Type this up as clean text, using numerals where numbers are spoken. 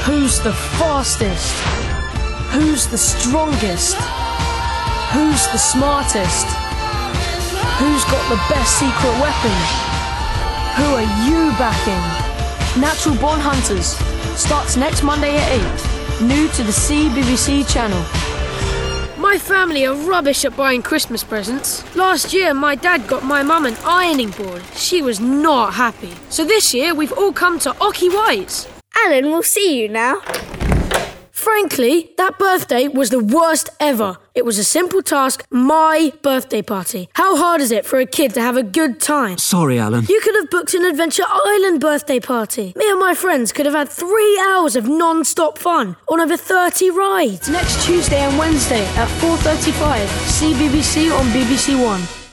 Who's the fastest? Who's the strongest? Who's the smartest? Who's got the best secret weapon? Who are you backing? Natural Born Hunters starts next Monday at 8, new to the CBBC channel. My family are rubbish at buying Christmas presents. Last year, my dad got my mum an ironing board. She was not happy. So this year, we've all come to Ocky White's. Alan, we'll see you now. Frankly, that birthday was the worst ever. It was a simple task, my birthday party. How hard is it for a kid to have a good time? Sorry, Alan. You could have booked an Adventure Island birthday party. Me and my friends could have had 3 hours of non-stop fun on over 30 rides. Next Tuesday and Wednesday at 4:35, CBBC on BBC One.